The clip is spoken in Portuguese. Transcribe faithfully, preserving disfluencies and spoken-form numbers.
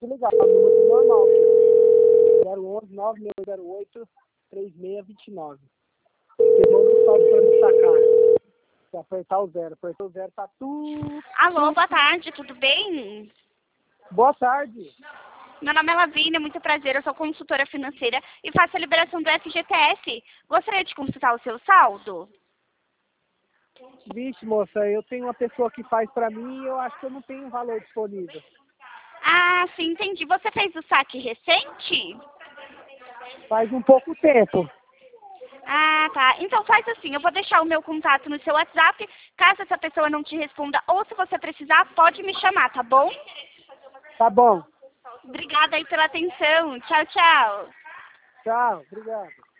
Legal, número normal. zero onze nove seis zero oito três seis dois nove. Pegou no saldo para me sacar. Se apertar o zero, apertou o zero, tá tudo. Alô, boa tarde, tudo bem? Boa tarde. Meu nome é Lavínia, muito prazer, eu sou consultora financeira e faço a liberação do F G T S. Gostaria de consultar o seu saldo? Vixe, moça, eu tenho uma pessoa que faz para mim e eu acho que eu não tenho valor disponível. Ah, sim, entendi. Você fez o saque recente? Faz um pouco tempo. Ah, tá. Então faz assim, eu vou deixar o meu contato no seu WhatsApp. Caso essa pessoa não te responda ou se você precisar, pode me chamar, tá bom? Tá bom. Obrigada aí pela atenção. Tchau, tchau. Tchau, obrigado.